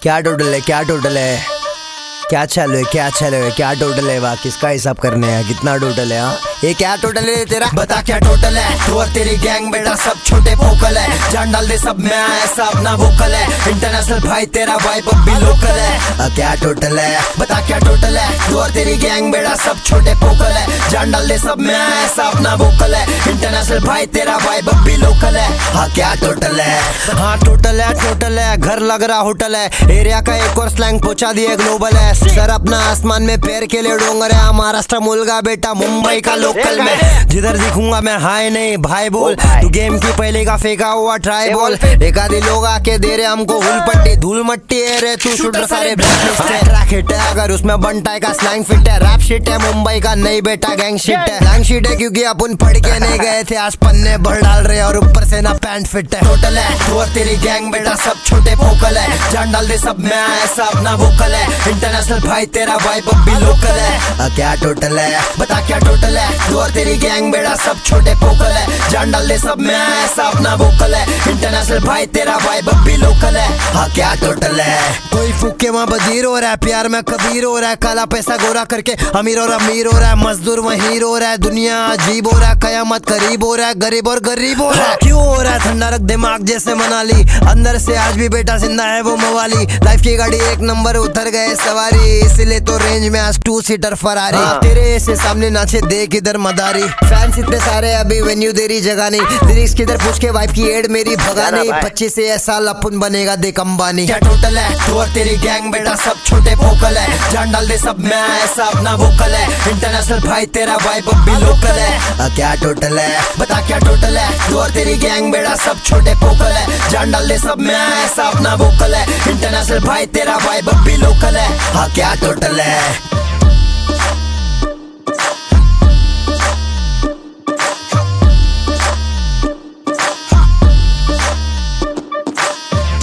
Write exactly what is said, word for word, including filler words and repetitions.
क्या टोटल है, क्या टोटल है, क्या चालू है, क्या चालू है, क्या टोटल है, वाह किसका हिसाब करने है, कितना टोटल है। हाँ ये क्या टोटल है तेरा, बता क्या टोटल है। तू और तेरी गैंग बेटा सब छोटे पोकल है, जान डाल दे सब में आया सब ना वोकल है। इंटरनेशनल भाई तेरा वाइब अब भी लोकल है। आ, क्या टोटल है, बता क्या टोटल है। तू और तेरी गैंग बेटा सब छोटे पोकल है, जान डाल दे सब में आया सब ना वोकल है। इंटरनेशनल भाई तेरा वाइब अब भी लोकल है। हाँ क्या टोटल है, हाँ टोटल है, टोटल है, घर लग रहा होटल है। एरिया का एक और स्लैंग पहुंचा दिए ग्लोबल है। सर अपना आसमान में पैर के लिए डोंगर है, महाराष्ट्र मुलगा बेटा मुंबई का लोकल में। जिधर दिखूंगा मैं हाय नहीं भाई बोल, तू गेम की पहले का फेंका हुआ ट्राई बोल। एक आधे लोग आके दे रहे हमको हुल पट्टी, धूल मट्टी है रे तू शूटर सारे ट्रैक हिट है, अगर उसमें बनटाई का स्लैंग फिट है। रैप शिट है मुंबई का नहीं बेटा गैंग शिट है। गैंग शिट है क्योंकि अपन पढ़ के नहीं गए थे, आज पन्ने भर डाल रहे और ऊपर से ना पैंट फिट है। टोटल है तू और तेरी गैंग बेटा सब छोटे पोकल है, जान डाल दे सब में आया सब ना वोकल है। इंटरनेशनल भाई तेरा वाइब अब भी लोकल है। आ, क्या टोटल है, बता क्या टोटल है। तू और तेरी गैंग बेटा सब छोटे पोकल है, जान डाल दे सब में आया सब ना वोकल है। इंटरनेशनल भाई तेरा वाइब अब भी लोकल है। हाँ क्या टोटल है, कोई फूके वहाँ बजीर हो रहा है, प्यार में कबीर हो रहा है। काला पैसा गोरा करके अमीर और अमीर हो रहा है, मजदूर वहीं रो रहा है। दुनिया अजीब हो रहा है, कयामत करीब हो रहा है, गरीब और गरीब हो रहा है। क्यों हो रहा है ठंडा, रख दिमाग जैसे मनाली, अंदर से आज भी बेटा जिंदा है वो मवाली। लाइफ की गाड़ी एक नंबर उतर गए सवारी, इसलिए तो रेंज में आज टू सीटर फरारी। हाँ। तेरे ऐसे सामने नाचे देख इधर मदारी, फैंस इतने सारे अभी वेन्यू देरी जगह नहीं। लिरिक्स किधर पूछ के वाइफ की एड मेरी भगा नहीं, पच्चीस से साल अपन बनेगा देख अंबानी। क्या टोटल है, तू और तेरी गैंग बेटा सब छोटे पोकल है, जान डाल दे सब में आया सब ना वोकल है। इंटरनेशनल भाई तेरा वाइब अब भी लोकल है। आ, क्या टोटल है, बता क्या टोटल है। तू और तेरी गैंग बेटा सब छोटे पोकल है, जान डाल दे सब में आया सब ना वोकल है। इंटरनेशनल भाई तेरा वाइब अब भी लोकल है। हाँ क्या टोटल है।